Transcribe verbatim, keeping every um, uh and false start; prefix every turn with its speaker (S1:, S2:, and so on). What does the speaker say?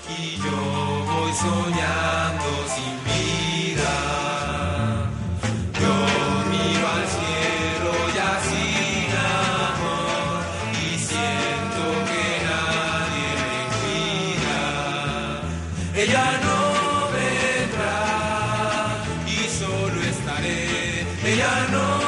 S1: y yo voy soñando sin vida. Yo miro al cielo ya sin amor y siento que nadie me cuida. Ella no vendrá y solo estaré. Ella no